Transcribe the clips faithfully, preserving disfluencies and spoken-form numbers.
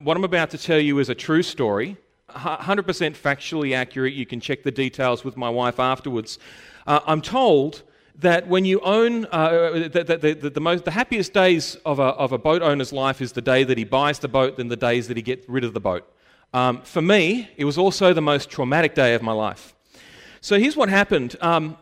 what I'm about to tell you is a true story, one hundred percent factually accurate. You can check the details with my wife afterwards. Uh, I'm told that when you own, uh, the, the, the, the, most, the happiest days of a, of a boat owner's life is the day that he buys the boat than the days that he gets rid of the boat. Um, for me, it was also the most traumatic day of my life. So here's what happened. Um,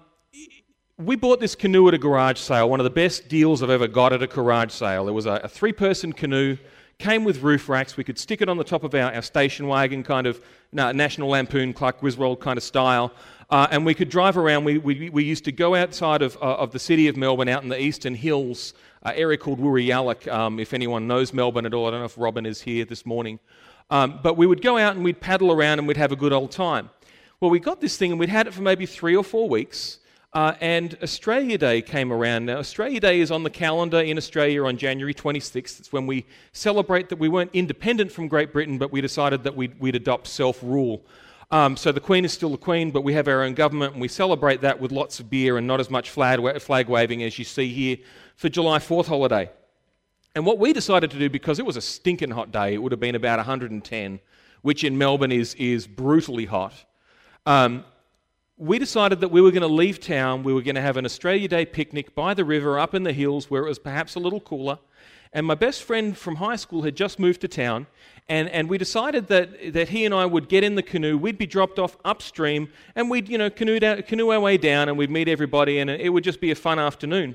we bought this canoe at a garage sale, one of the best deals I've ever got at a garage sale. It was a, a three-person canoe, came with roof racks. We could stick it on the top of our, our station wagon, kind of no, National Lampoon, Clark Griswold kind of style, uh, and we could drive around. We, we, we used to go outside of, uh, of the city of Melbourne, out in the eastern hills, an area called Wurruyallup, um, if anyone knows Melbourne at all. I don't know if Robin is here this morning. Um, but we would go out and we'd paddle around and we'd have a good old time. Well, we got this thing and we'd had it for maybe three or four weeks. Uh, and Australia Day came around. Now, Australia Day is on the calendar in Australia on January twenty-sixth. It's when we celebrate that we weren't independent from Great Britain, but we decided that we'd, we'd adopt self-rule. Um, so the Queen is still the Queen, but we have our own government, and we celebrate that with lots of beer and not as much flag, flag waving as you see here for July fourth holiday. And what we decided to do, because it was a stinking hot day, it would have been about one hundred ten, which in Melbourne is, is brutally hot, um, we decided that we were going to leave town. We were going to have an Australia Day picnic by the river up in the hills where it was perhaps a little cooler. And my best friend from high school had just moved to town, and, and we decided that, that he and I would get in the canoe, we'd be dropped off upstream, and we'd, you know, canoe, down, canoe our way down, and we'd meet everybody, and it would just be a fun afternoon.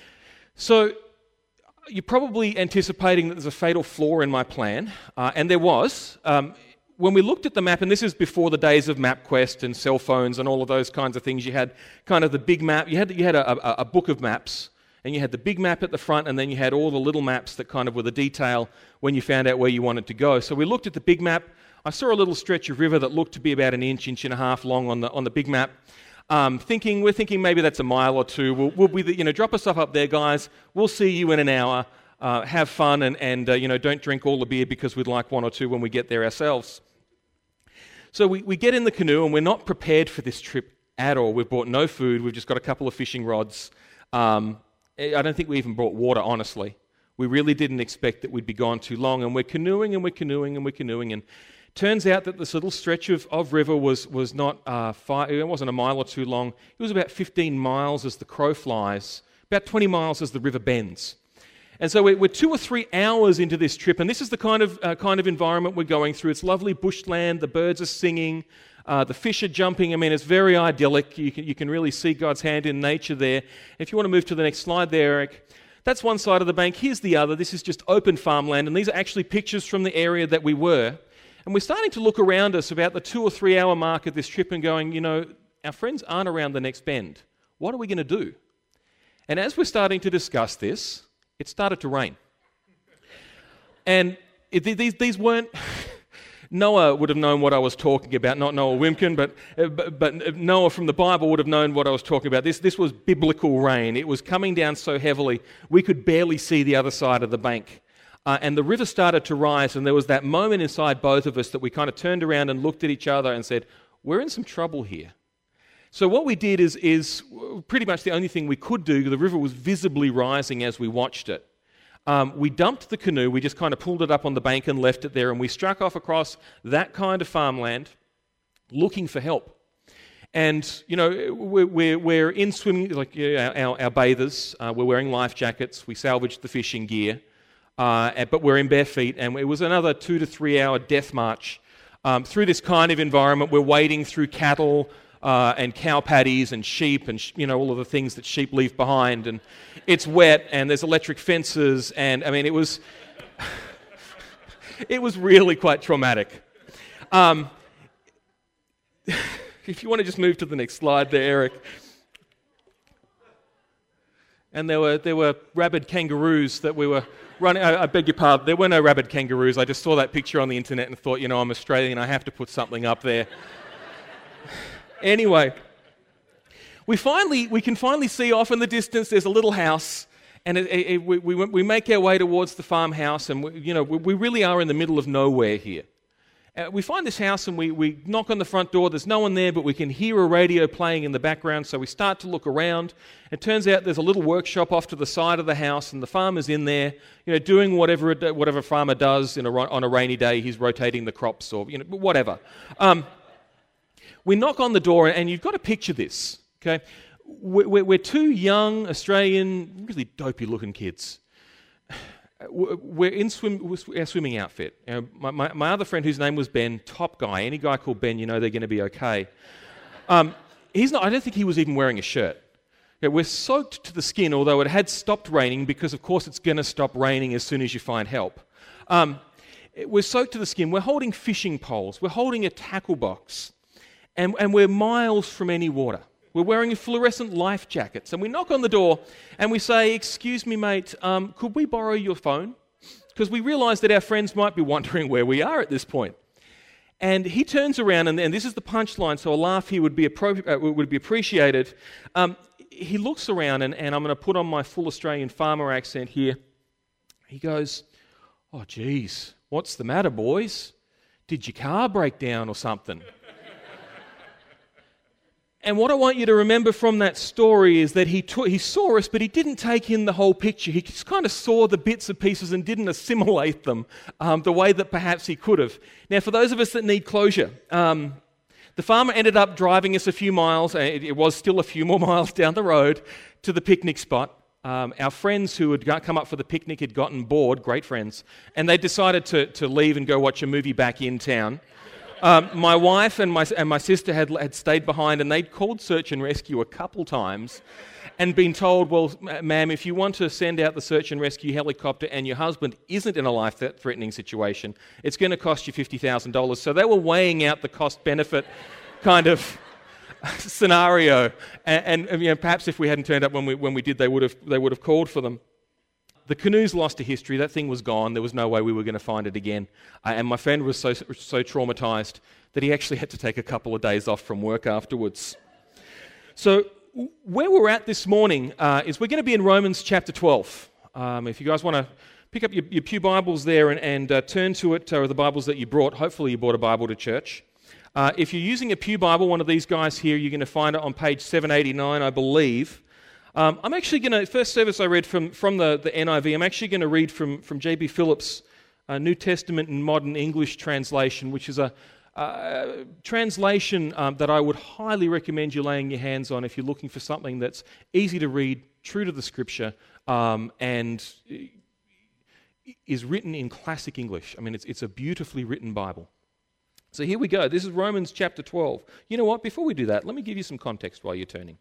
So you're probably anticipating that there's a fatal flaw in my plan, uh, and there was. Um, when we looked at the map, and this is before the days of MapQuest and cell phones and all of those kinds of things, you had kind of the big map, you had, you had a, a, a book of maps, and you had the big map at the front, and then you had all the little maps that kind of were the detail when you found out where you wanted to go. So we looked at the big map. I saw a little stretch of river that looked to be about an inch, inch and a half long on the on the big map. Um, thinking, we're thinking maybe that's a mile or two. We'll, we'll be, the, you know, drop us off up there, guys. We'll see you in an hour. Uh, have fun, and and uh, you know, don't drink all the beer because we'd like one or two when we get there ourselves. So we, we get in the canoe, and we're not prepared for this trip at all. We've brought no food. We've just got a couple of fishing rods. Um, I don't think we even brought water, honestly. We really didn't expect that we'd be gone too long, and we're canoeing and we're canoeing and we're canoeing, and turns out that this little stretch of, of river was was not uh, five, it wasn't a mile or two long. It was about fifteen miles as the crow flies, about twenty miles as the river bends. And so we're, we're two or three hours into this trip, and this is the kind of uh, kind of environment we're going through. It's lovely bushland. The birds are singing. Uh, the fish are jumping. I mean, it's very idyllic. You can, you can really see God's hand in nature there. If you want to move to the next slide there, Eric, that's one side of the bank. Here's the other. This is just open farmland, and these are actually pictures from the area that we were. And we're starting to look around us about the two or three hour mark of this trip and going, you know, our friends aren't around the next bend. What are we going to do? And as we're starting to discuss this, it started to rain. And it, these, these weren't... Noah would have known what I was talking about, not Noah Wimpkin, but, but, but Noah from the Bible would have known what I was talking about. This, this was biblical rain. It was coming down so heavily, we could barely see the other side of the bank. Uh, and the river started to rise, and there was that moment inside both of us that we kind of turned around and looked at each other and said, we're in some trouble here. So what we did is, is pretty much the only thing we could do. The river was visibly rising as we watched it. Um, we dumped the canoe, we just kind of pulled it up on the bank and left it there, and we struck off across that kind of farmland looking for help. And, you know, we're, we're, we're in swimming, like you know, our, our bathers, uh, we're wearing life jackets, we salvaged the fishing gear, uh, but we're in bare feet, and it was another two to three hour death march um, through this kind of environment. We're wading through cattle, Uh, and cow patties and sheep and, you know, all of the things that sheep leave behind. And it's wet and there's electric fences. And, I mean, it was it was really quite traumatic. Um, if you want to just move to the next slide there, Eric. And there were there were rabid kangaroos that we were running. I, I beg your pardon. There were no rabid kangaroos. I just saw that picture on the internet and thought, you know, I'm Australian. I have to put something up there. Anyway, we finally we can finally see off in the distance. There's a little house, and it, it, we, we we make our way towards the farmhouse, and we, you know we, we really are in the middle of nowhere here. Uh, we find this house and we, we knock on the front door. There's no one there, but we can hear a radio playing in the background, so we start to look around. It turns out there's a little workshop off to the side of the house, and the farmer's in there, you know, doing whatever it, whatever a farmer does in a, on a rainy day. He's rotating the crops or, you know, whatever. Um, we knock on the door, and you've got to picture this, okay? We're, we're two young, Australian, really dopey-looking kids. We're in swim, our swimming outfit. You know, my, my, my other friend, whose name was Ben, top guy. Any guy called Ben, you know they're going to be okay. Um, he's not. I don't think he was even wearing a shirt. You know, we're soaked to the skin, although it had stopped raining because, of course, it's going to stop raining as soon as you find help. Um, we're soaked to the skin. We're holding fishing poles. We're holding a tackle box, and, and we're miles from any water. We're wearing fluorescent life jackets, and we knock on the door and we say, "Excuse me, mate, um, could we borrow your phone?" Because we realise that our friends might be wondering where we are at this point. And he turns around, and, and this is the punchline, so a laugh here would be, appro- uh, would be appreciated. Um, he looks around, and, and I'm going to put on my full Australian farmer accent here. He goes, "Oh, geez, what's the matter, boys? Did your car break down or something?" And what I want you to remember from that story is that he took, he saw us, but he didn't take in the whole picture. He just kind of saw the bits and pieces and didn't assimilate them um, the way that perhaps he could have. Now, for those of us that need closure, um, the farmer ended up driving us a few miles, and it, it was still a few more miles down the road, to the picnic spot. Um, our friends who had got, come up for the picnic had gotten bored, great friends, and they decided to, to leave and go watch a movie back in town. Um, my wife and my and my sister had had stayed behind, and they'd called search and rescue a couple times and been told, "Well, ma'am, if you want to send out the search and rescue helicopter and your husband isn't in a life-threatening situation, it's going to cost you fifty thousand dollars. So they were weighing out the cost-benefit kind of scenario, and, and you know, perhaps if we hadn't turned up when we when we did, they would have they would have called for them. The canoes lost to history. That thing was gone. There was no way we were going to find it again. Uh, and my friend was so so traumatized that he actually had to take a couple of days off from work afterwards. So where we're at this morning uh, is we're going to be in Romans chapter twelve. Um, if you guys want to pick up your, your pew Bibles there and, and uh, turn to it, or the Bibles that you brought. Hopefully you brought a Bible to church. Uh, if you're using a pew Bible, one of these guys here, you're going to find it on page seven eighty-nine, I believe. Um, I'm actually going to, first service I read from, from the, the N I V, I'm actually going to read from, from J B Phillips' uh, New Testament and Modern English translation, which is a uh, translation um, that I would highly recommend you laying your hands on if you're looking for something that's easy to read, true to the Scripture, um, and is written in classic English. I mean, it's, it's a beautifully written Bible. So here we go. This is Romans chapter twelve. You know what? Before we do that, let me give you some context while you're turning.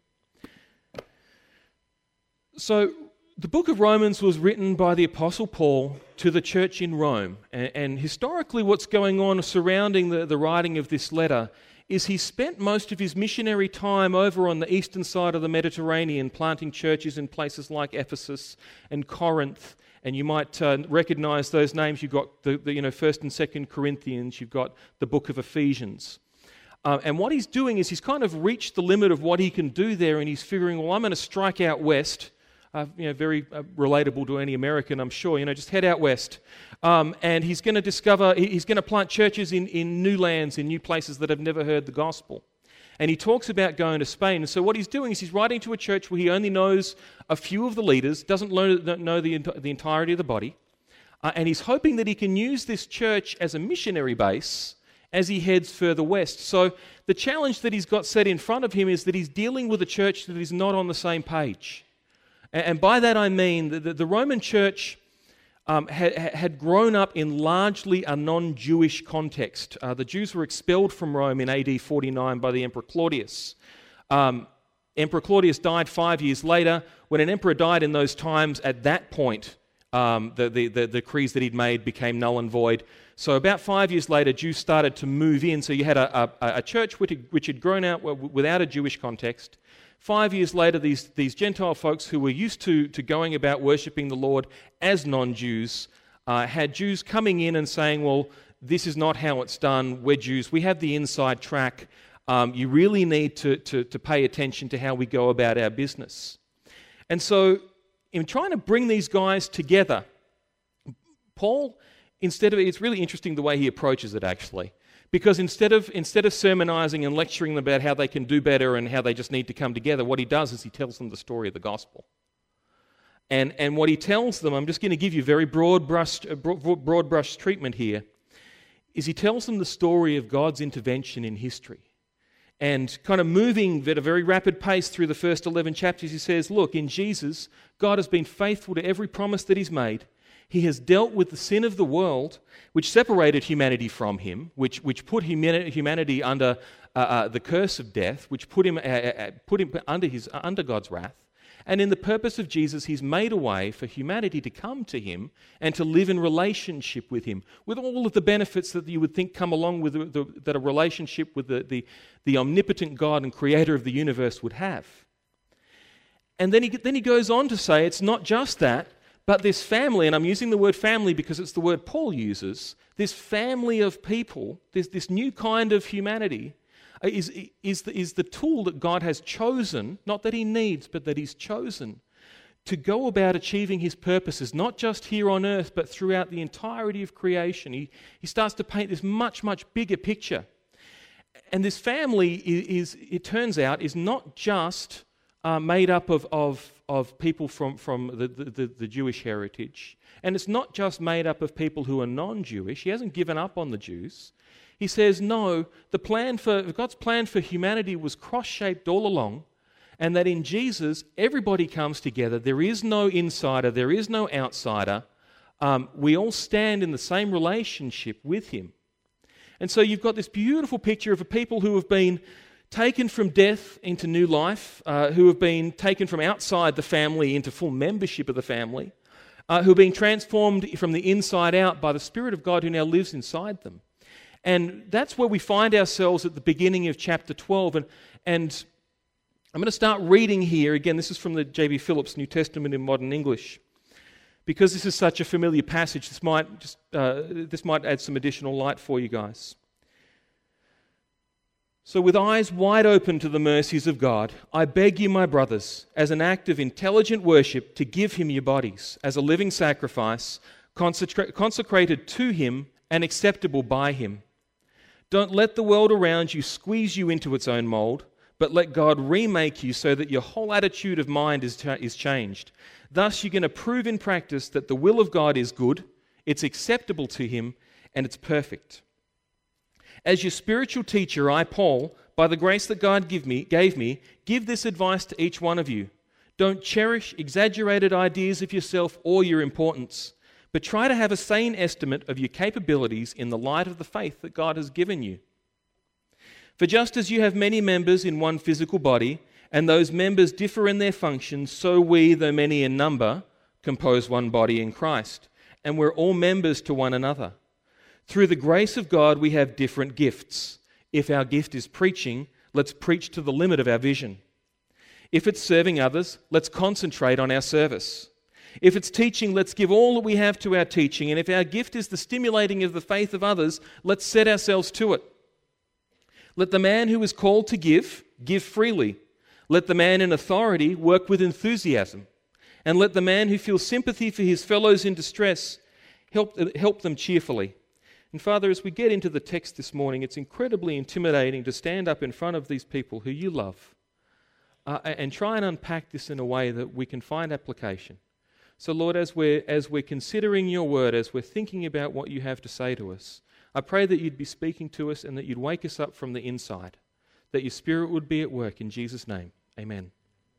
So, the book of Romans was written by the Apostle Paul to the church in Rome. And, and historically, what's going on surrounding the, the writing of this letter is he spent most of his missionary time over on the eastern side of the Mediterranean, planting churches in places like Ephesus and Corinth. And you might uh, recognize those names. You've got the, the you know First and Second Corinthians. You've got the book of Ephesians. Uh, and what he's doing is he's kind of reached the limit of what he can do there, and he's figuring, well, I'm going to strike out west. Uh, you know, very uh, relatable to any American, I'm sure. You know, just head out west. Um, and he's going to discover, he's going to plant churches in, in new lands, in new places that have never heard the gospel. And he talks about going to Spain. And so what he's doing is he's writing to a church where he only knows a few of the leaders, doesn't know, know the, the entirety of the body. Uh, and he's hoping that he can use this church as a missionary base as he heads further west. So the challenge that he's got set in front of him is that he's dealing with a church that is not on the same page. And by that I mean that the Roman church um, had, had grown up in largely a non-Jewish context. Uh, the Jews were expelled from Rome in A D forty-nine by the Emperor Claudius. Um, Emperor Claudius died five years later. When an emperor died in those times, at that point, um, the, the, the decrees that he'd made became null and void. So about five years later, Jews started to move in. So you had a, a, a church which had, which had grown out without a Jewish context. Five years later, these, these Gentile folks who were used to, to going about worshipping the Lord as non-Jews uh, had Jews coming in and saying, well, this is not how it's done. We're Jews. We have the inside track. Um, you really need to, to, to pay attention to how we go about our business. And so in trying to bring these guys together, Paul instead of, it's really interesting the way he approaches it, actually. Because instead of instead of sermonizing and lecturing them about how they can do better and how they just need to come together, what he does is he tells them the story of the gospel. And and what he tells them, I'm just going to give you very broad brush broad brush treatment here, is he tells them the story of God's intervention in history. And kind of moving at a very rapid pace through the first eleven chapters, he says, look, in Jesus, God has been faithful to every promise that he's made. He has dealt with the sin of the world, which separated humanity from him, which, which put humani- humanity under uh, uh, the curse of death, which put him, uh, uh, put him under, his, uh, under God's wrath. And in the purpose of Jesus, he's made a way for humanity to come to him and to live in relationship with him, with all of the benefits that you would think come along with the, the, that a relationship with the, the, the omnipotent God and creator of the universe would have. And then he, then he goes on to say it's not just that, but this family, and I'm using the word family because it's the word Paul uses, this family of people, this, this new kind of humanity, is, is, the, is the tool that God has chosen, not that he needs, but that he's chosen, to go about achieving his purposes, not just here on earth, but throughout the entirety of creation. He, he starts to paint this much, much bigger picture. And this family is, is it turns out, is not just uh, made up of, of, of people from, from the, the, the Jewish heritage. And it's not just made up of people who are non-Jewish. He hasn't given up on the Jews. He says, no, the plan for God's plan for humanity was cross-shaped all along, and that in Jesus, everybody comes together. There is no insider, there is no outsider. Um, we all stand in the same relationship with him. And so you've got this beautiful picture of a people who have been taken from death into new life, uh, who have been taken from outside the family into full membership of the family, uh, who have been transformed from the inside out by the Spirit of God who now lives inside them. And that's where we find ourselves at the beginning of chapter twelve. And, and I'm going to start reading here. Again, this is from the J B Phillips New Testament in Modern English. Because this is such a familiar passage, this might, just, uh, this might add some additional light for you guys. So with eyes wide open to the mercies of God, I beg you, my brothers, as an act of intelligent worship, to give him your bodies as a living sacrifice, consecra- consecrated to him and acceptable by him. Don't let the world around you squeeze you into its own mold, but let God remake you so that your whole attitude of mind is, cha- is changed. Thus you're going to prove in practice that the will of God is good, it's acceptable to him, and it's perfect. As your spiritual teacher, I, Paul, by the grace that God give me, gave me, give this advice to each one of you. Don't cherish exaggerated ideas of yourself or your importance, but try to have a sane estimate of your capabilities in the light of the faith that God has given you. For just as you have many members in one physical body, and those members differ in their functions, so we, though many in number, compose one body in Christ, and we're all members to one another. Through the grace of God, we have different gifts. If our gift is preaching, let's preach to the limit of our vision. If it's serving others, let's concentrate on our service. If it's teaching, let's give all that we have to our teaching. And if our gift is the stimulating of the faith of others, let's set ourselves to it. Let the man who is called to give, give freely. Let the man in authority work with enthusiasm. And let the man who feels sympathy for his fellows in distress help, help them cheerfully. And Father, as we get into the text this morning, it's incredibly intimidating to stand up in front of these people who you love uh, and try and unpack this in a way that we can find application. So Lord, as we're, as we're considering your word, as we're thinking about what you have to say to us, I pray that you'd be speaking to us and that you'd wake us up from the inside, that your Spirit would be at work in Jesus' name. Amen.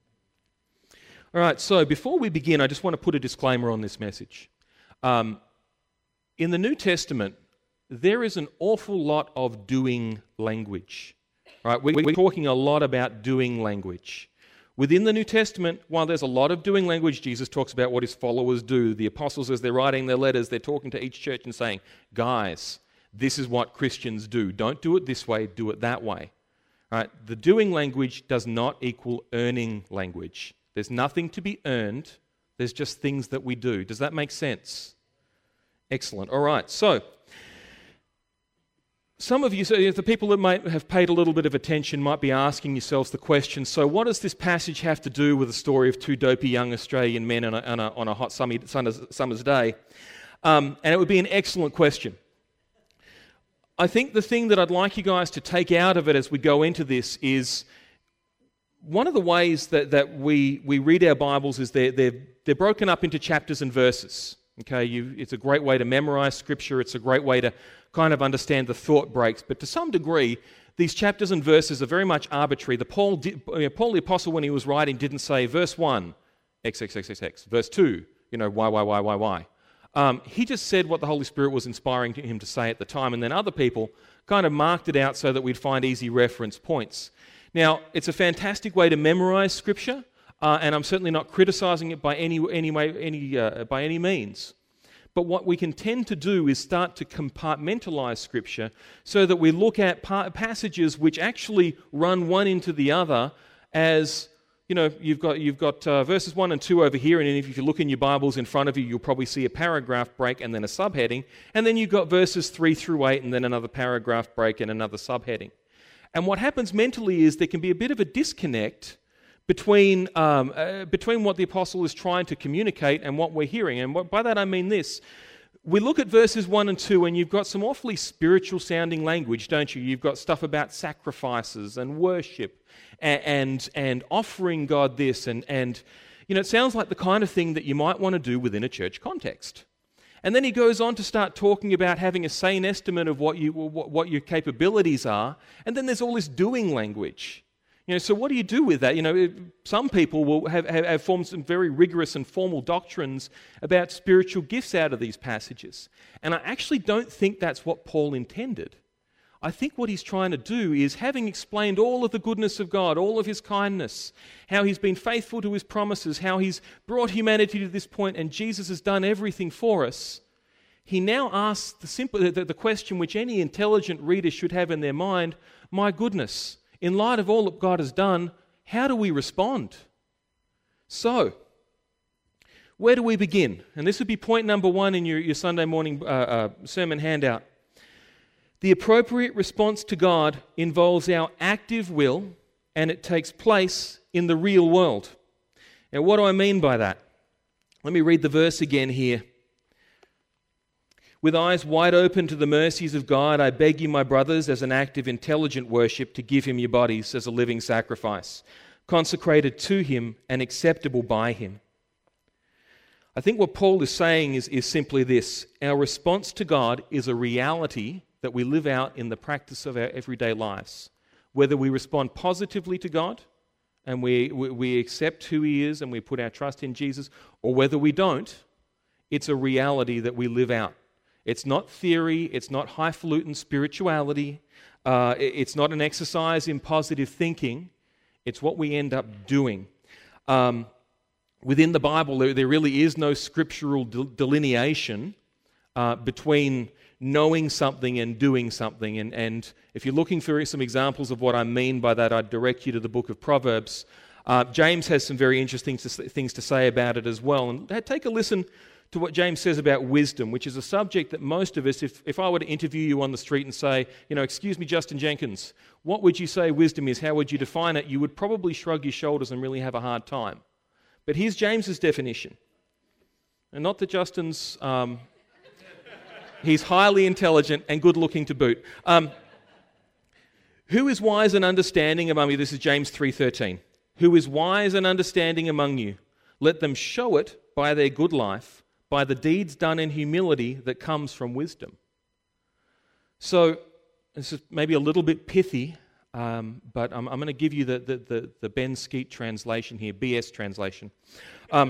All right, so before we begin, I just want to put a disclaimer on this message. Um, in the New Testament, there is an awful lot of doing language. Right? We're talking a lot about doing language. Within the New Testament, while there's a lot of doing language, Jesus talks about what his followers do. The apostles, as they're writing their letters, they're talking to each church and saying, guys, this is what Christians do. Don't do it this way, do it that way. Right? The doing language does not equal earning language. There's nothing to be earned. There's just things that we do. Does that make sense? Excellent. All right, so some of you, so the people that might have paid a little bit of attention might be asking yourselves the question, so what does this passage have to do with the story of two dopey young Australian men on a, on a, on a hot summer's, summer's day? Um, and it would be an excellent question. I think the thing that I'd like you guys to take out of it as we go into this is one of the ways that, that we, we read our Bibles is they're, they're, they're broken up into chapters and verses. Okay, you, it's a great way to memorize Scripture. It's a great way to kind of understand the thought breaks. But to some degree, these chapters and verses are very much arbitrary. The Paul, did, Paul the Apostle, when he was writing, didn't say verse one, X, X, X, X, X, verse two, you know, Y, Y, Y, Y, Y. Um, he just said what the Holy Spirit was inspiring him to say at the time, and then other people kind of marked it out so that we'd find easy reference points. Now, it's a fantastic way to memorize Scripture, uh, and I'm certainly not criticizing it by any, any, way, any, uh, by any means. But what we can tend to do is start to compartmentalize Scripture so that we look at pa- passages which actually run one into the other as, you know, you've got, you've got uh, verses one and two over here, and if you look in your Bibles in front of you, you'll probably see a paragraph break and then a subheading, and then you've got verses three through eight and then another paragraph break and another subheading. And what happens mentally is there can be a bit of a disconnect between, um, uh, between what the apostle is trying to communicate and what we're hearing. And what, by that I mean this. We look at verses one and two, and you've got some awfully spiritual-sounding language, don't you? You've got stuff about sacrifices and worship and, and, and offering God this. And, and, you know, it sounds like the kind of thing that you might want to do within a church context. And then he goes on to start talking about having a sane estimate of what, you, what, what your capabilities are. And then there's all this doing language. You know, so what do you do with that? You know, some people will have, have, have formed some very rigorous and formal doctrines about spiritual gifts out of these passages. And I actually don't think that's what Paul intended. I think what he's trying to do is, having explained all of the goodness of God, all of his kindness, how he's been faithful to his promises, how he's brought humanity to this point, and Jesus has done everything for us, he now asks the, simple, the, the question which any intelligent reader should have in their mind: my goodness, in light of all that God has done, how do we respond? So, where do we begin? And this would be point number one in your, your Sunday morning uh, uh, sermon handout. The appropriate response to God involves our active will, and it takes place in the real world. Now, what do I mean by that? Let me read the verse again here. With eyes wide open to the mercies of God, I beg you, my brothers, as an act of intelligent worship, to give him your bodies as a living sacrifice, consecrated to him and acceptable by him. I think what Paul is saying is, is simply this: our response to God is a reality that we live out in the practice of our everyday lives. Whether we respond positively to God and we, we, we accept who he is and we put our trust in Jesus, or whether we don't, it's a reality that we live out. It's not theory, it's not highfalutin spirituality, uh, it's not an exercise in positive thinking, it's what we end up doing. Um, within the Bible, there, there really is no scriptural de- delineation uh, between knowing something and doing something. And, and if you're looking for some examples of what I mean by that, I'd direct you to the book of Proverbs. Uh, James has some very interesting to, things to say about it as well. And take a listen to what James says about wisdom, which is a subject that most of us, if, if I were to interview you on the street and say, you know, excuse me, Justin Jenkins, what would you say wisdom is? How would you define it? You would probably shrug your shoulders and really have a hard time. But here's James's definition. And not that Justin's, um, he's highly intelligent and good looking to boot. Um, Who is wise and understanding among you? This is James three thirteen. Who is wise and understanding among you? Let them show it by their good life, by the deeds done in humility that comes from wisdom. So, this is maybe a little bit pithy, um, but I'm, I'm going to give you the, the, the, the Ben Skeet translation here, B S translation. Um,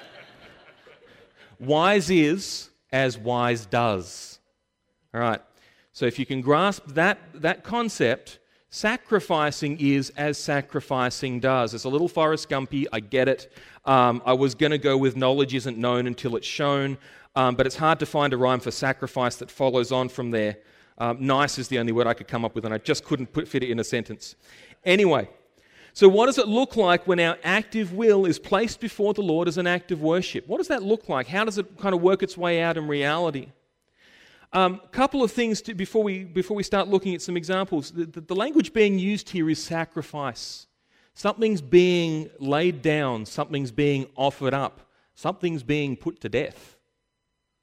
wise is as wise does. All right. So if you can grasp that, that concept, sacrificing is as sacrificing does. It's a little Forrest Gumpy, I get it. Um, I was going to go with knowledge isn't known until it's shown, um, but it's hard to find a rhyme for sacrifice that follows on from there. Um, nice is the only word I could come up with, and I just couldn't put, fit it in a sentence. Anyway, so what does it look like when our active will is placed before the Lord as an act of worship? What does that look like? How does it kind of work its way out in reality? A um, couple of things to, before we before we start looking at some examples. The, the, the language being used here is sacrifice. Something's being laid down. Something's being offered up. Something's being put to death.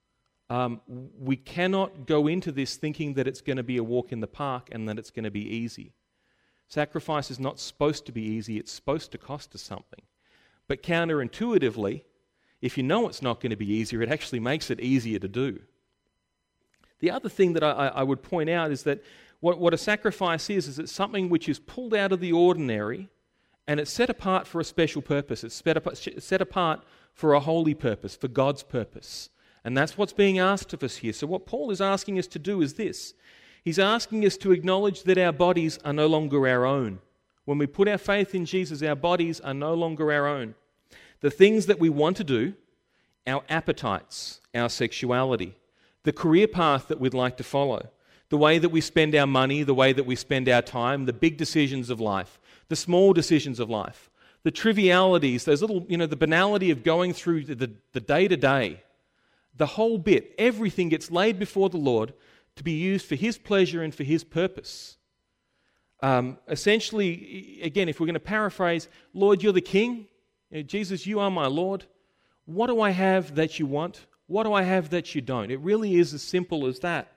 Um, we cannot go into this thinking that it's going to be a walk in the park and that it's going to be easy. Sacrifice is not supposed to be easy, it's supposed to cost us something. But counterintuitively, if you know it's not going to be easier, it actually makes it easier to do. The other thing that I, I would point out is that what, what a sacrifice is, is it's something which is pulled out of the ordinary and it's set apart for a special purpose. It's set apart, set apart for a holy purpose, for God's purpose. And that's what's being asked of us here. So what Paul is asking us to do is this. He's asking us to acknowledge that our bodies are no longer our own. When we put our faith in Jesus, our bodies are no longer our own. The things that we want to do, our appetites, our sexuality, the career path that we'd like to follow, the way that we spend our money, the way that we spend our time, the big decisions of life, the small decisions of life, the trivialities, those little, you know, the banality of going through the, the day-to-day, the whole bit, everything gets laid before the Lord to be used for His pleasure and for His purpose. Um, essentially, again, if we're going to paraphrase, Lord, you're the King. You know, Jesus, you are my Lord. What do I have that you want? What do I have that you don't? It really is as simple as that.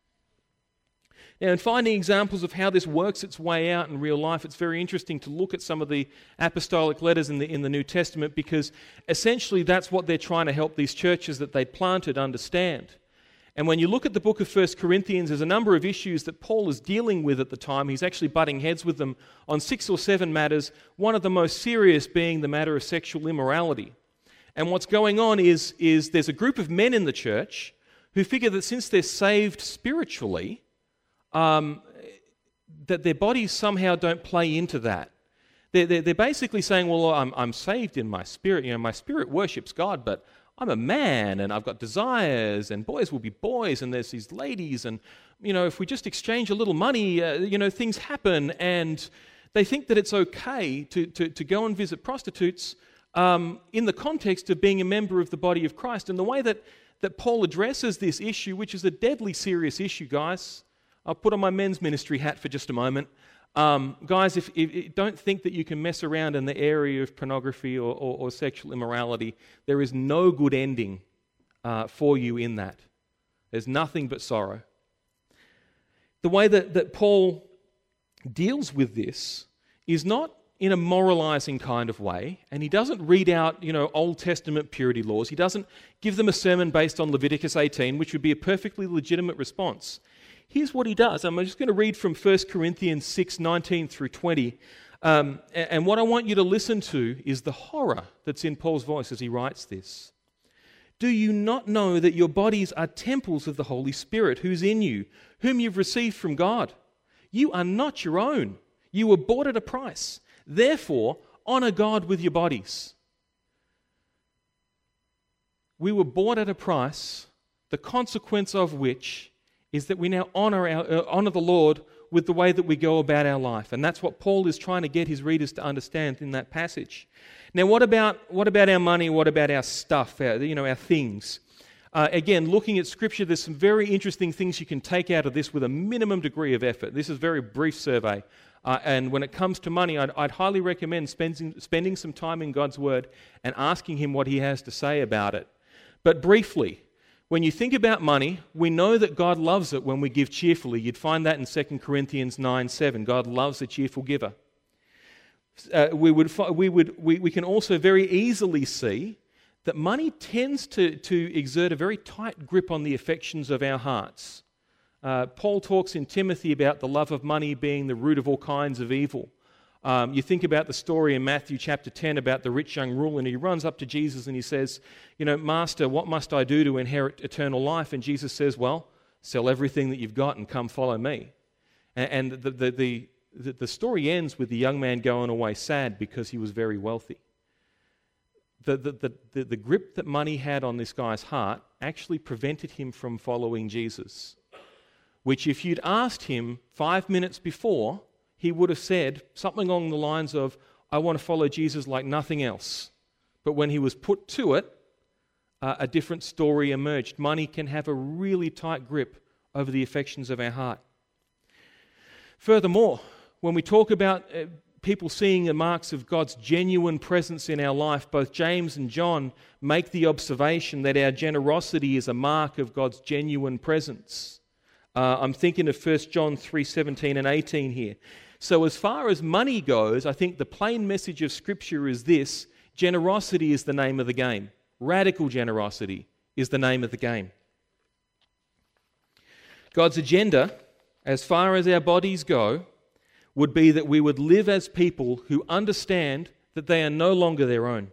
Now, in finding examples of how this works its way out in real life, it's very interesting to look at some of the apostolic letters in the, in the New Testament, because essentially that's what they're trying to help these churches that they planted understand. And when you look at the book of First Corinthians, there's a number of issues that Paul is dealing with at the time. He's actually butting heads with them on six or seven matters, one of the most serious being the matter of sexual immorality. And what's going on is, is there's a group of men in the church who figure that since they're saved spiritually, Um, that their bodies somehow don't play into that. They're, they're, they're basically saying, well, I'm, I'm saved in my spirit. You know, my spirit worships God, but I'm a man and I've got desires, and boys will be boys, and there's these ladies, and, you know, if we just exchange a little money, uh, you know, things happen. And they think that it's okay to, to, to go and visit prostitutes um, in the context of being a member of the body of Christ. And the way that, that Paul addresses this issue, which is a deadly serious issue, guys, I'll put on my men's ministry hat for just a moment. Um, guys, if, if, don't think that you can mess around in the area of pornography or, or, or sexual immorality. There is no good ending uh, for you in that. There's nothing but sorrow. The way that, that Paul deals with this is not in a moralizing kind of way, and he doesn't read out, you know, Old Testament purity laws. He doesn't give them a sermon based on Leviticus eighteen, which would be a perfectly legitimate response. Here's what he does. I'm just going to read from First Corinthians six, nineteen through twenty. Um, and what I want you to listen to is the horror that's in Paul's voice as he writes this. Do you not know that your bodies are temples of the Holy Spirit who's in you, whom you've received from God? You are not your own. You were bought at a price. Therefore, honor God with your bodies. We were bought at a price, the consequence of which is that we now honor our, uh, honor the Lord with the way that we go about our life. And that's what Paul is trying to get his readers to understand in that passage. Now, what about what about our money? What about our stuff, our, you know, our things? Uh, again, looking at Scripture, there's some very interesting things you can take out of this with a minimum degree of effort. This is a very brief survey. Uh, and when it comes to money, I'd, I'd highly recommend spending, spending some time in God's Word and asking Him what He has to say about it. But briefly, when you think about money, we know that God loves it when we give cheerfully. You'd find that in Second Corinthians nine seven. God loves a cheerful giver. Uh, we, would, we, would, we, we can also very easily see that money tends to, to exert a very tight grip on the affections of our hearts. Uh, Paul talks in Timothy about the love of money being the root of all kinds of evil. Um, you think about the story in Matthew chapter ten about the rich young ruler, and he runs up to Jesus and he says, you know, Master, what must I do to inherit eternal life? And Jesus says, well, sell everything that you've got and come follow me. And, and the, the, the, the, the story ends with the young man going away sad because he was very wealthy. The, the, the, the, the grip that money had on this guy's heart actually prevented him from following Jesus, which if you'd asked him five minutes before, he would have said something along the lines of, I want to follow Jesus like nothing else. But when he was put to it, uh, a different story emerged. Money can have a really tight grip over the affections of our heart. Furthermore, when we talk about uh, people seeing the marks of God's genuine presence in our life, both James and John make the observation that our generosity is a mark of God's genuine presence. Uh, I'm thinking of First John three seventeen and eighteen here. So as far as money goes, I think the plain message of Scripture is this: generosity is the name of the game. Radical generosity is the name of the game. God's agenda, as far as our bodies go, would be that we would live as people who understand that they are no longer their own.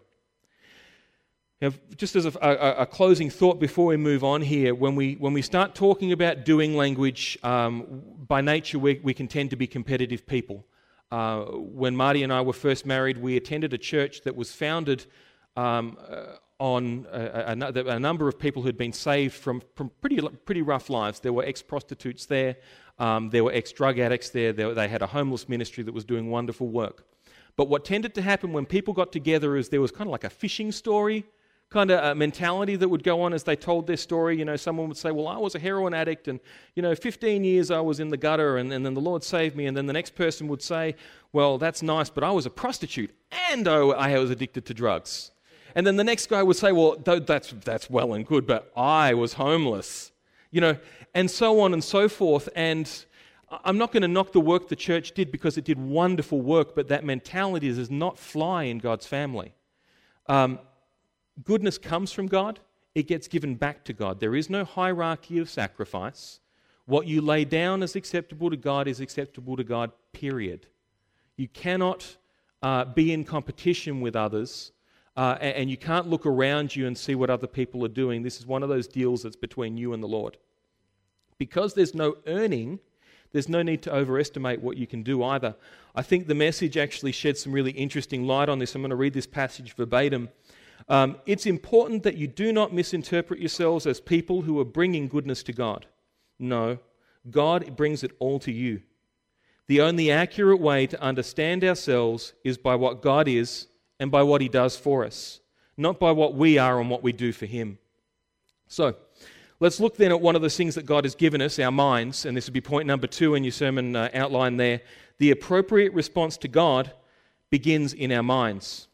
Now, just as a, a, a closing thought before we move on here, when we when we start talking about doing language, um, by nature we, we can tend to be competitive people. Uh, when Marty and I were first married, we attended a church that was founded um, uh, on a, a, a number of people who had been saved from, from pretty pretty rough lives. There were ex-prostitutes there, um, there were ex-drug addicts there, there, they had a homeless ministry that was doing wonderful work. But what tended to happen when people got together is there was kind of like a fishing story kind of a mentality that would go on as they told their story. You know, someone would say, well, I was a heroin addict and, you know, fifteen years I was in the gutter and, and then the Lord saved me. And then the next person would say, well, that's nice, but I was a prostitute and I, I was addicted to drugs. And then the next guy would say, well, that's, that's well and good, but I was homeless. You know, and so on and so forth. And I'm not going to knock the work the church did because it did wonderful work, but that mentality does not fly in God's family. Um, Goodness comes from God. It gets given back to God. There is no hierarchy of sacrifice. What you lay down as acceptable to God is acceptable to God, period. You cannot uh, be in competition with others, uh, and, and you can't look around you and see what other people are doing. This is one of those deals that's between you and the Lord. Because there's no earning, there's no need to overestimate what you can do either. I think the message actually sheds some really interesting light on this. I'm going to read this passage verbatim. Um, it's important that you do not misinterpret yourselves as people who are bringing goodness to God. No, God brings it all to you. The only accurate way to understand ourselves is by what God is and by what He does for us, not by what we are and what we do for Him. So, let's look then at one of the things that God has given us, our minds, and this would be point number two in your sermon uh, outline there. The appropriate response to God begins in our minds.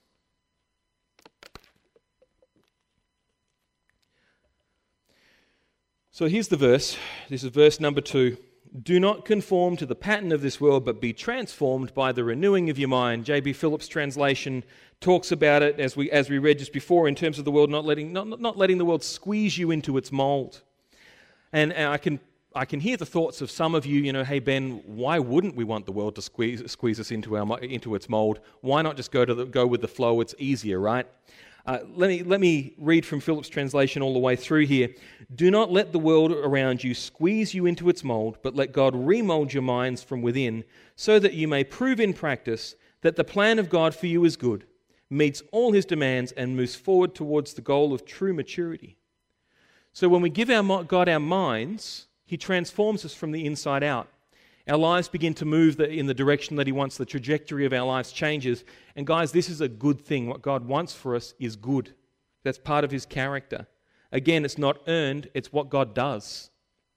So here's the verse. This is verse number two. Do not conform to the pattern of this world, but be transformed by the renewing of your mind. J B Phillips' translation talks about it, as we as we read just before, in terms of the world not letting not, not letting the world squeeze you into its mold. And, and I can I can hear the thoughts of some of you. You know, hey Ben, why wouldn't we want the world to squeeze squeeze us into our into its mold? Why not just go to the, go with the flow? It's easier, right? Uh, let me let me read from Phillips' translation all the way through here. Do not let the world around you squeeze you into its mold, but let God remold your minds from within, so that you may prove in practice that the plan of God for you is good, meets all His demands, and moves forward towards the goal of true maturity. So when we give our God our minds, He transforms us from the inside out. Our lives begin to move in the direction that He wants. The trajectory of our lives changes. And guys, this is a good thing. What God wants for us is good. That's part of His character. Again, it's not earned, it's what God does.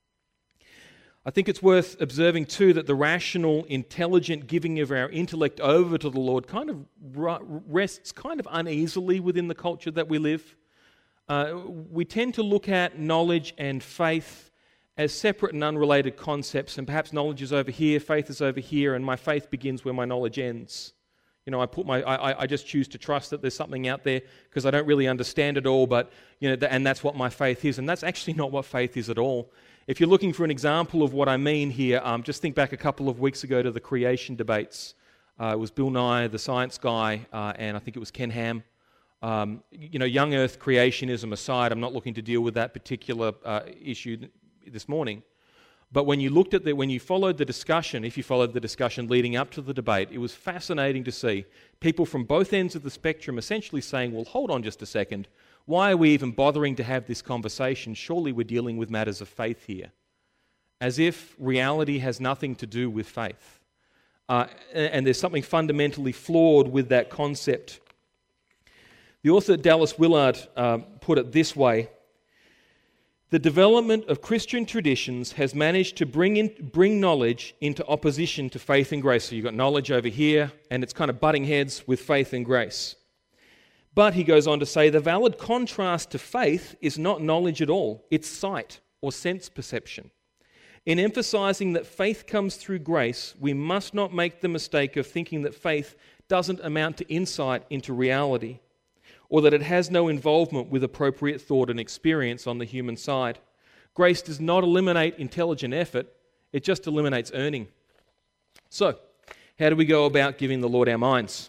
I think it's worth observing too that the rational, intelligent giving of our intellect over to the Lord kind of rests kind of uneasily within the culture that we live. Uh, we tend to look at knowledge and faith as separate and unrelated concepts, and perhaps knowledge is over here, faith is over here, and my faith begins where my knowledge ends. You know, I put my, I, I just choose to trust that there's something out there because I don't really understand it all, but you know, and that's what my faith is, and that's actually not what faith is at all. If you're looking for an example of what I mean here, um, just think back a couple of weeks ago to the creation debates. Uh, it was Bill Nye, the science guy, uh, and I think it was Ken Ham. Um, you know, young Earth creationism aside, I'm not looking to deal with that particular uh, issue this morning, but when you looked at the, when you followed the discussion, if you followed the discussion leading up to the debate, it was fascinating to see people from both ends of the spectrum essentially saying, well, hold on just a second, why are we even bothering to have this conversation? Surely we're dealing with matters of faith here. As if reality has nothing to do with faith. Uh, and there's something fundamentally flawed with that concept. The author Dallas Willard uh, put it this way. The development of Christian traditions has managed to bring in, bring knowledge into opposition to faith and grace. So you've got knowledge over here, and it's kind of butting heads with faith and grace. But he goes on to say, the valid contrast to faith is not knowledge at all. It's sight or sense perception. In emphasizing that faith comes through grace, we must not make the mistake of thinking that faith doesn't amount to insight into reality, or that it has no involvement with appropriate thought and experience on the human side. Grace does not eliminate intelligent effort, it just eliminates earning. So, how do we go about giving the Lord our minds?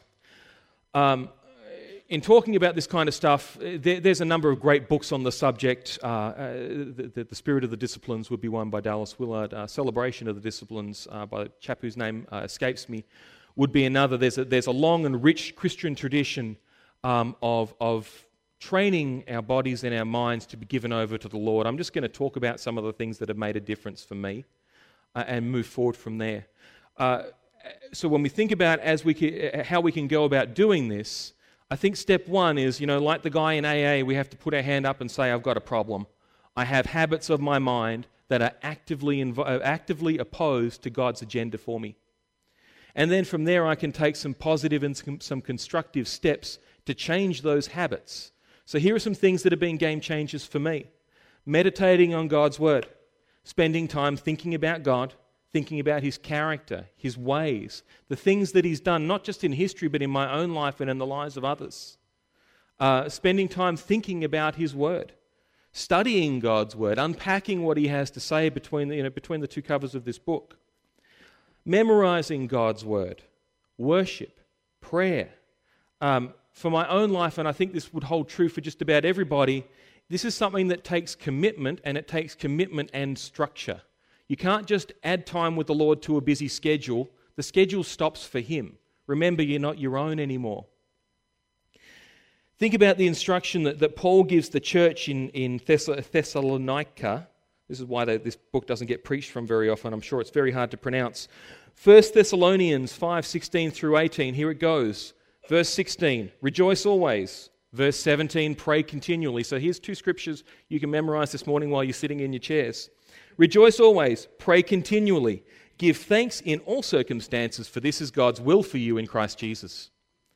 Um, in talking about this kind of stuff, there, there's a number of great books on the subject. Uh, uh, the, the Spirit of the Disciplines would be one by Dallas Willard. Uh, Celebration of the Disciplines uh, by a chap whose name uh, escapes me would be another. There's a, there's a long and rich Christian tradition Um, of, of training our bodies and our minds to be given over to the Lord. I'm just going to talk about some of the things that have made a difference for me uh, and move forward from there. Uh, so when we think about as we can, how we can go about doing this, I think step one is, you know, like the guy in A A, we have to put our hand up and say, I've got a problem. I have habits of my mind that are actively, inv- actively opposed to God's agenda for me. And then from there I can take some positive and some, some constructive steps to change those habits. So here are some things that have been game changers for me. Meditating on God's Word. Spending time thinking about God, thinking about His character, His ways, the things that He's done, not just in history, but in my own life and in the lives of others. Uh, spending time thinking about His Word. Studying God's Word, unpacking what He has to say between the, you know, between the two covers of this book. Memorizing God's Word. Worship. Prayer. Um, For my own life, and I think this would hold true for just about everybody, this is something that takes commitment, and it takes commitment and structure. You can't just add time with the Lord to a busy schedule. The schedule stops for Him. Remember, you're not your own anymore. Think about the instruction that, that Paul gives the church in, in Thess- Thessalonica. This is why they, this book doesn't get preached from very often. I'm sure it's very hard to pronounce. First Thessalonians five sixteen through eighteen, here it goes. Verse sixteen, rejoice always. Verse seventeen, pray continually. So here's two scriptures you can memorize this morning while you're sitting in your chairs. Rejoice always, pray continually. Give thanks in all circumstances, for this is God's will for you in Christ Jesus.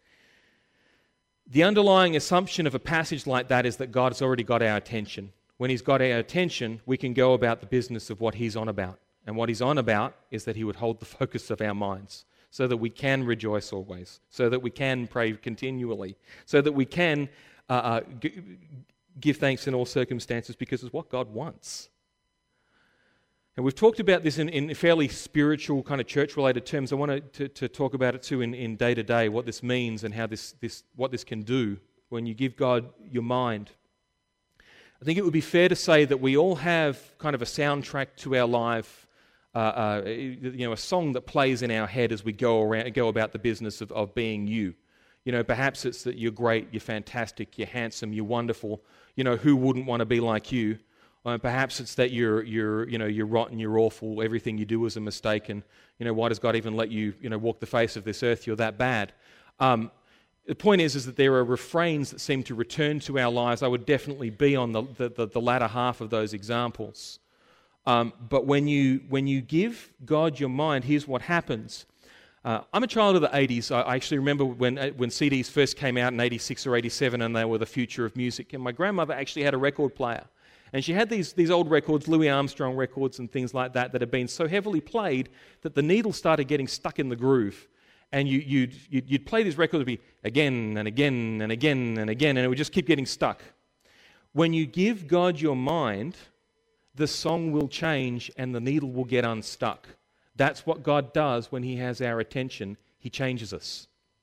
The underlying assumption of a passage like that is that God's already got our attention. When He's got our attention, we can go about the business of what He's on about. And what He's on about is that He would hold the focus of our minds, so that we can rejoice always, so that we can pray continually, so that we can uh, uh, g- give thanks in all circumstances, because it's what God wants. And we've talked about this in, in fairly spiritual kind of church-related terms. I want to, to, to talk about it too in, in day-to-day, what this means and how this, this what this can do when you give God your mind. I think it would be fair to say that we all have kind of a soundtrack to our life, Uh, uh, you know, a song that plays in our head as we go around, go about the business of, of being you. You know, perhaps it's that you're great, you're fantastic, you're handsome, you're wonderful. You know, who wouldn't want to be like you? Or perhaps it's that you're, you're, you know, you're rotten, you're awful. Everything you do is a mistake, and you know, why does God even let you, you know, walk the face of this earth? You're that bad. Um, the point is, is that there are refrains that seem to return to our lives. I would definitely be on the the, the, the latter half of those examples. Um, but when you when you give God your mind, here's what happens. Uh, I'm a child of the eighties. I, I actually remember when uh, when C Ds first came out in eighty-six or eighty-seven, and they were the future of music. And my grandmother actually had a record player. And she had these, these old records, Louis Armstrong records and things like that, that had been so heavily played that the needle started getting stuck in the groove. And you, you'd, you'd, you'd play these records, it'd be again and again and again and again, and it would just keep getting stuck. When you give God your mind, the song will change and the needle will get unstuck. That's what God does when He has our attention. He changes us.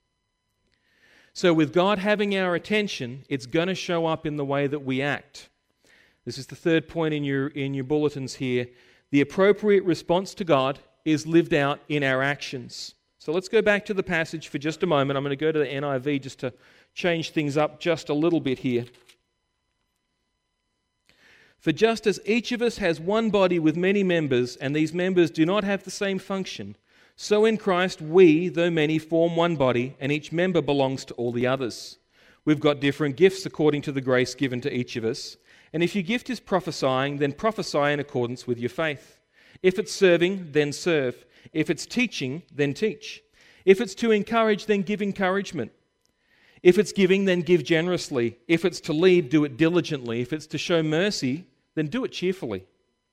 So with God having our attention, it's going to show up in the way that we act. This is the third point in your, in your bulletins here. The appropriate response to God is lived out in our actions. So let's go back to the passage for just a moment. I'm going to go to the N I V just to change things up just a little bit here. For just as each of us has one body with many members, and these members do not have the same function, so in Christ we, though many, form one body, and each member belongs to all the others. We've got different gifts according to the grace given to each of us, And if your gift is prophesying, then prophesy in accordance with your faith. If it's serving, then serve. If it's teaching, then teach. If it's to encourage, then give encouragement. If it's giving, then give generously. If it's to lead, do it diligently. If it's to show mercy, then do it cheerfully.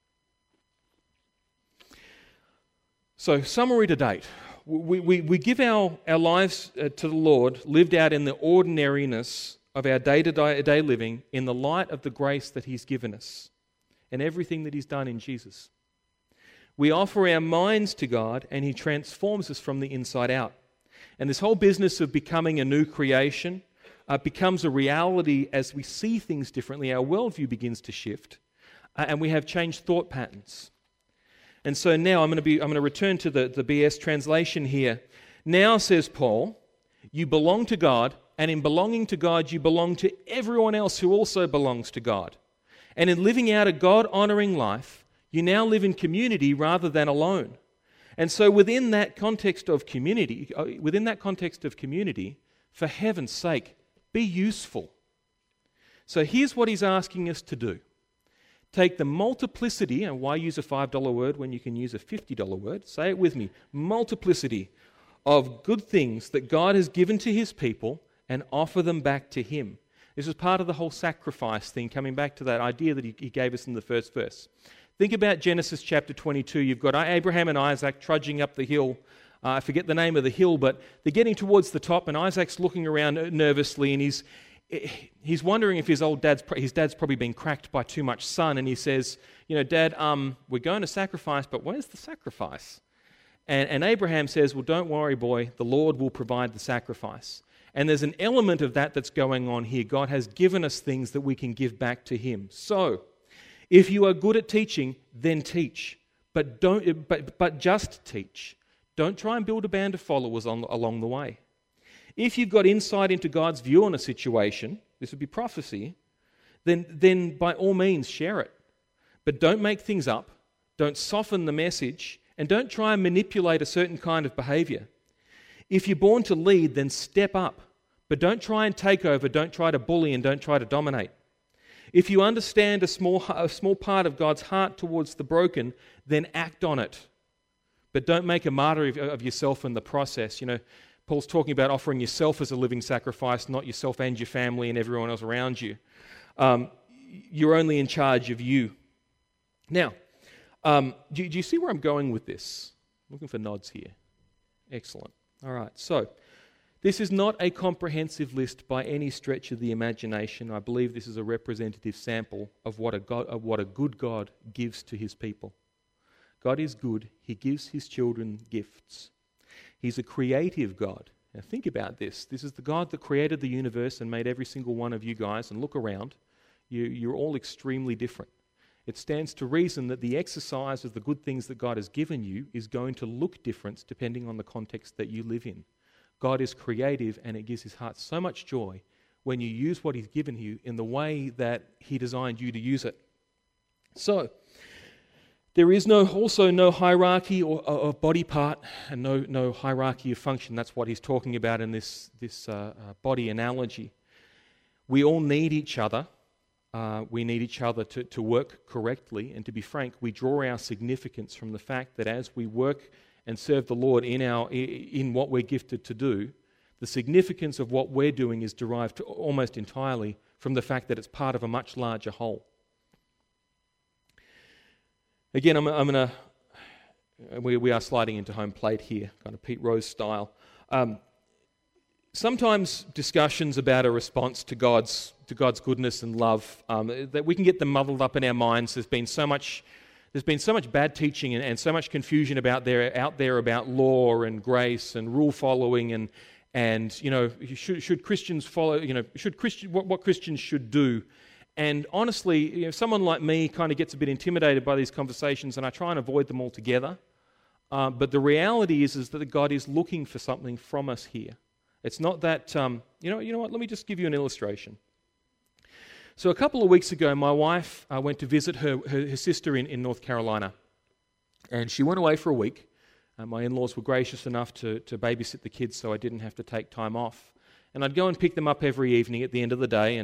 So, summary to date. We, we, we give our, our lives uh, to the Lord, lived out in the ordinariness of our day-to-day living, in the light of the grace that He's given us and everything that He's done in Jesus. We offer our minds to God, and He transforms us from the inside out. And this whole business of becoming a new creation uh, becomes a reality as we see things differently. Our worldview begins to shift, uh, and we have changed thought patterns. And so now I'm going to be I'm going to return to the, the B S translation here. Now, says Paul, you belong to God, and in belonging to God, you belong to everyone else who also belongs to God. And in living out a God-honoring life, you now live in community rather than alone. And so within that context of community, within that context of community, for heaven's sake, be useful. So here's what he's asking us to do. Take the multiplicity, and why use a five dollar word when you can use a fifty dollar word? Say it with me. Multiplicity of good things that God has given to His people and offer them back to Him. This is part of the whole sacrifice thing, coming back to that idea that He gave us in the first verse. Think about Genesis chapter twenty-two. You've got Abraham and Isaac trudging up the hill. Uh, I forget the name of the hill, but they're getting towards the top, and Isaac's looking around nervously, and he's he's wondering if his old dad's his dad's probably been cracked by too much sun, and he says, "You know, Dad, um, we're going to sacrifice, but where's the sacrifice?" And, and Abraham says, "Well, don't worry, boy. The Lord will provide the sacrifice." And there's an element of that that's going on here. God has given us things that we can give back to Him. So, if you are good at teaching, then teach. But don't. But, but just teach. Don't try and build a band of followers on, along the way. If you've got insight into God's view on a situation, this would be prophecy, then, then by all means share it. But don't make things up. Don't soften the message. And don't try and manipulate a certain kind of behavior. If you're born to lead, then step up. But don't try and take over. Don't try to bully, and don't try to dominate. If you understand a small, a small part of God's heart towards the broken, then act on it. But don't make a martyr of, of yourself in the process. You know, Paul's talking about offering yourself as a living sacrifice, not yourself and your family and everyone else around you. Um, you're only in charge of you. Now, um, do, do you see where I'm going with this? I'm looking for nods here. Excellent. All right, so this is not a comprehensive list by any stretch of the imagination. I believe this is a representative sample of what a God, of what a good God gives to His people. God is good. He gives His children gifts. He's a creative God. Now think about this. This is the God that created the universe and made every single one of you guys. And look around. You, you're all extremely different. It stands to reason that the exercise of the good things that God has given you is going to look different depending on the context that you live in. God is creative, and it gives His heart so much joy when you use what He's given you in the way that He designed you to use it. So, there is no also no hierarchy or, of body part and no, no hierarchy of function. That's what he's talking about in this, this uh, uh, body analogy. We all need each other. Uh, we need each other to, to work correctly. And to be frank, we draw our significance from the fact that as we work and serve the Lord in, our, in what we're gifted to do, the significance of what we're doing is derived almost entirely from the fact that it's part of a much larger whole. Again, I'm, I'm going to, we, we are sliding into home plate here, kind of Pete Rose style. Um, sometimes discussions about a response to God's to God's goodness and love, um, that we can get them muddled up in our minds. There's been so much, there's been so much bad teaching and, and so much confusion about there out there about law and grace and rule following and and you know should should Christians follow you know should Christian what, what Christians should do. And honestly, you know, someone like me kind of gets a bit intimidated by these conversations, and I try and avoid them altogether. Uh, but the reality is, is that God is looking for something from us here. It's not that, um, you know, you know what, let me just give you an illustration. So a couple of weeks ago, my wife uh, went to visit her, her, her sister in, in North Carolina. And she went away for a week. Uh, my in-laws were gracious enough to, to babysit the kids so I didn't have to take time off. And I'd go and pick them up every evening at the end of the day, and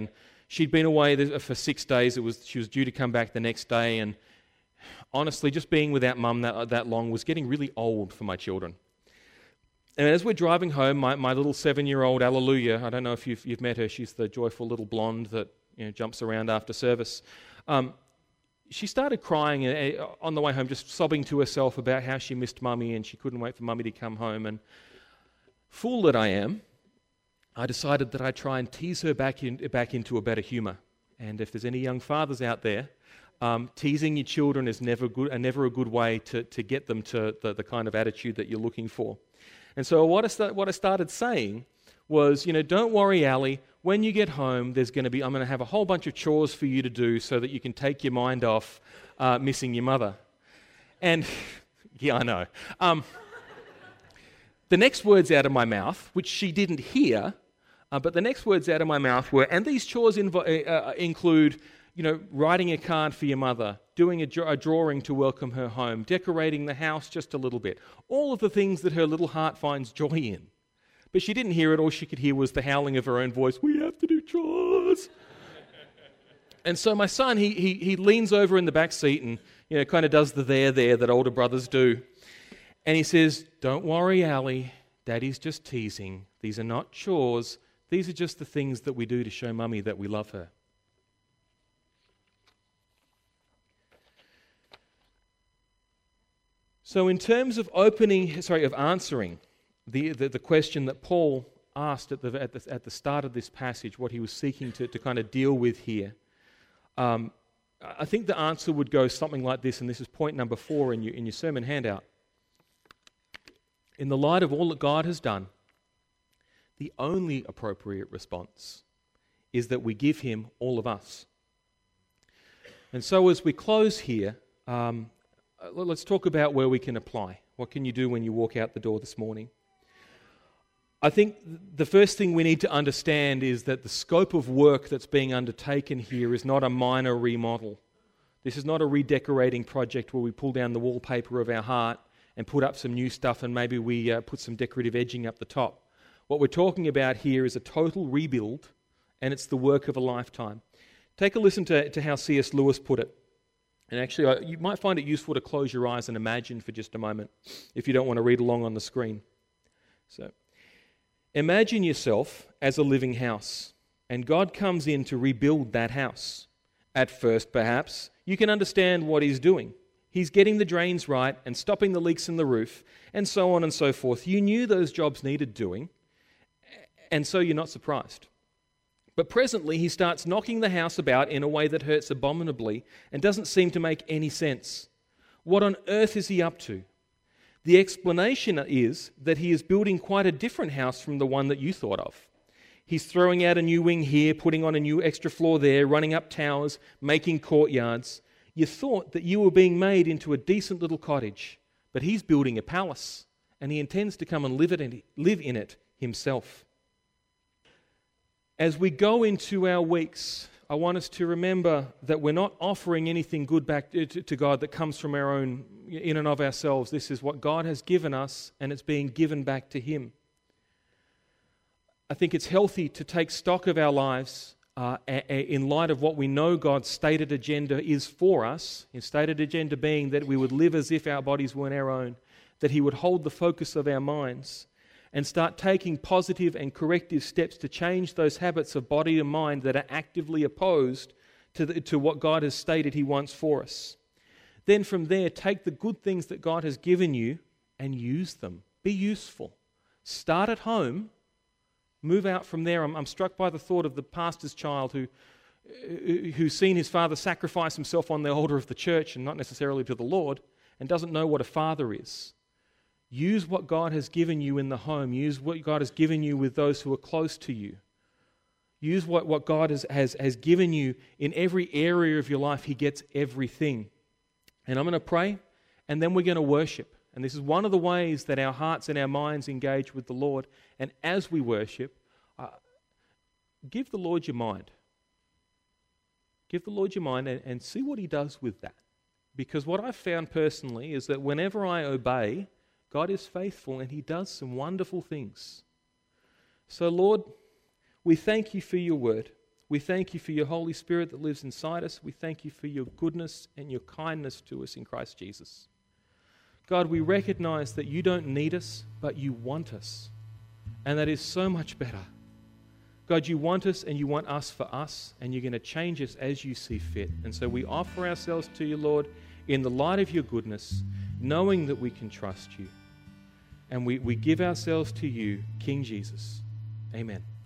she'd been away th- for six days. It was she was due to come back the next day, and honestly, just being without mum that, that long was getting really old for my children. And as we're driving home, my, my little seven-year-old Alleluia, I don't know if you've, you've met her, she's the joyful little blonde that you know, jumps around after service. Um, she started crying uh, on the way home, just sobbing to herself about how she missed Mummy and she couldn't wait for Mummy to come home. And fool that I am, I decided that I'd try and tease her back, in, back into a better humour. And if there's any young fathers out there, um, teasing your children is never good, uh, never a good way to, to get them to the, the kind of attitude that you're looking for. And so what I, st- what I started saying was, you know, don't worry, Allie, when you get home, there's going to be, I'm going to have a whole bunch of chores for you to do so that you can take your mind off uh, missing your mother. And, yeah, I know. Um, the next words out of my mouth, which she didn't hear, uh, but the next words out of my mouth were, and these chores inv- uh, include, you know, writing a card for your mother, doing a, a drawing to welcome her home, decorating the house just a little bit, all of the things that her little heart finds joy in. But she didn't hear it. All she could hear was the howling of her own voice, we have to do chores. And so my son, he, he, he leans over in the back seat and you know, kind of does the there, there that older brothers do. And he says, don't worry, Allie, Daddy's just teasing. These are not chores. These are just the things that we do to show Mummy that we love her. So in terms of opening, sorry, of answering the, the, the question that Paul asked at the, at the at the start of this passage, what he was seeking to, to kind of deal with here, um, I think the answer would go something like this, and this is point number four in your, in your sermon handout. In the light of all that God has done, the only appropriate response is that we give him all of us. And so as we close here, um, let's talk about where we can apply. What can you do when you walk out the door this morning? I think the first thing we need to understand is that the scope of work that's being undertaken here is not a minor remodel. This is not a redecorating project where we pull down the wallpaper of our heart and put up some new stuff and maybe we uh, put some decorative edging up the top. What we're talking about here is a total rebuild, and it's the work of a lifetime. Take a listen to, to how C S Lewis put it. And actually, you might find it useful to close your eyes and imagine for just a moment, if you don't want to read along on the screen. So, imagine yourself as a living house, and God comes in to rebuild that house. At first, perhaps, you can understand what he's doing. He's getting the drains right and stopping the leaks in the roof, and so on and so forth. You knew those jobs needed doing, and so you're not surprised. But presently he starts knocking the house about in a way that hurts abominably and doesn't seem to make any sense. What on earth is he up to? The explanation is that he is building quite a different house from the one that you thought of. He's throwing out a new wing here, putting on a new extra floor there, running up towers, making courtyards. You thought that you were being made into a decent little cottage, but he's building a palace, and he intends to come and live it in, live in it himself. As we go into our weeks, I want us to remember that we're not offering anything good back to, to God that comes from our own, in and of ourselves. This is what God has given us, and it's being given back to him. I think it's healthy to take stock of our lives uh, a, a, in light of what we know God's stated agenda is for us. His stated agenda being that we would live as if our bodies weren't our own, that he would hold the focus of our minds, and start taking positive and corrective steps to change those habits of body and mind that are actively opposed to, the, to what God has stated he wants for us. Then from there, take the good things that God has given you and use them. Be useful. Start at home. Move out from there. I'm, I'm struck by the thought of the pastor's child who, who's seen his father sacrifice himself on the altar of the church and not necessarily to the Lord, and doesn't know what a father is. Use what God has given you in the home. Use what God has given you with those who are close to you. Use what, what God has, has, has given you in every area of your life. He gets everything. And I'm going to pray, and then we're going to worship. And this is one of the ways that our hearts and our minds engage with the Lord. And as we worship, uh, give the Lord your mind. Give the Lord your mind and, and see what he does with that. Because what I've found personally is that whenever I obey, God is faithful and he does some wonderful things. So Lord, we thank you for your word. We thank you for your Holy Spirit that lives inside us. We thank you for your goodness and your kindness to us in Christ Jesus. God, we recognize that you don't need us, but you want us. And that is so much better. God, you want us and you want us for us, and you're going to change us as you see fit. And so we offer ourselves to you, Lord, in the light of your goodness, knowing that we can trust you. And we, we give ourselves to you, King Jesus. Amen.